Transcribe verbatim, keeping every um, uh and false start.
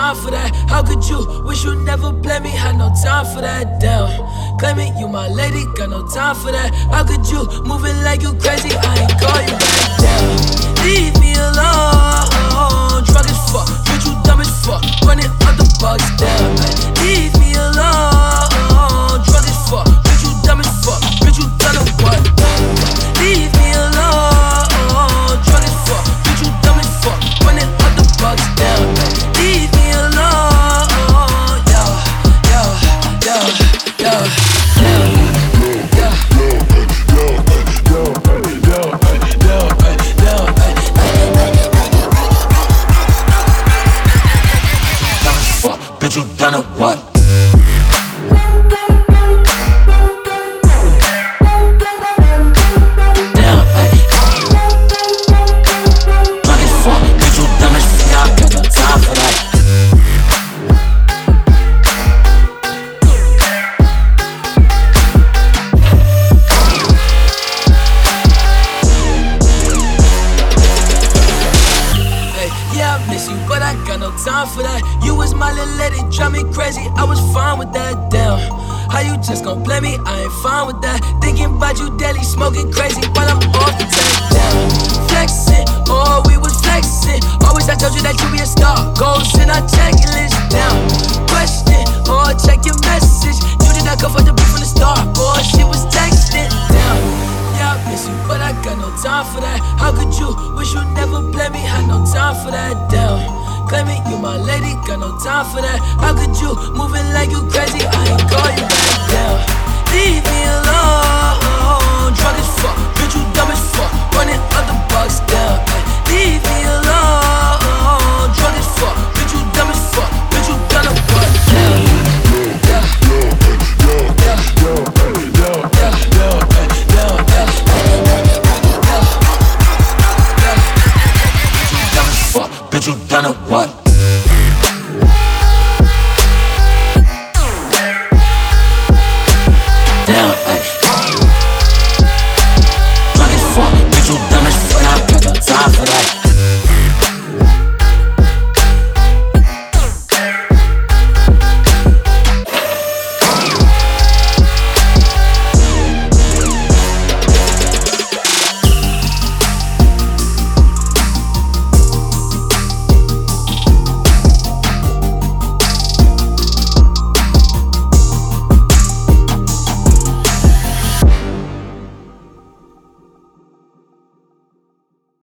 time for that. How could you? Wish you never blame me, had no time for that. Damn, claiming you my lady, got no time for that. How could you? Moving like you crazy, I ain't call you back. Damn, leave me alone. Drug as fuck, bitch you dumb as fuck. Running up the box, damn. Leave me alone. Drug as fuck, bitch you dumb as fuck. Bitch you done a what? Leave me alone. Drug as fuck, bitch you dumb as fuck. Running up the box, damn. Leave me alone. Yo, yo, yo, yo, yo. Bitch, you done a what? Damn, ay. Drunk as fuck, bitch, you dumb as fuck. I got no time for that. Yeah, I miss you, but I got no time for that. You was my little lady, drive me crazy. I was fine with that, damn. How you just gon' blame me? I ain't fine with that. Thinking about you daily, smoking crazy while I'm off the tank, down. Flexing, oh, we was flexing. Always I told you that you be a star. Goals in our checklist, down. Question, oh, check your message. You did not come for the beat from the start. Oh, she was texting, down. Yeah, I miss you, but I got no time for that. How could you? Wish you never blame me, had no time for that, damn. Claiming you my lady, got no time for that. How could you? Moving like you crazy, I ain't call you back, damn. Leave me alone. Drunk as fuck, bitch you dumb as fuck. Running up the box, damn. Leave me alone. Drunk as fuck, bitch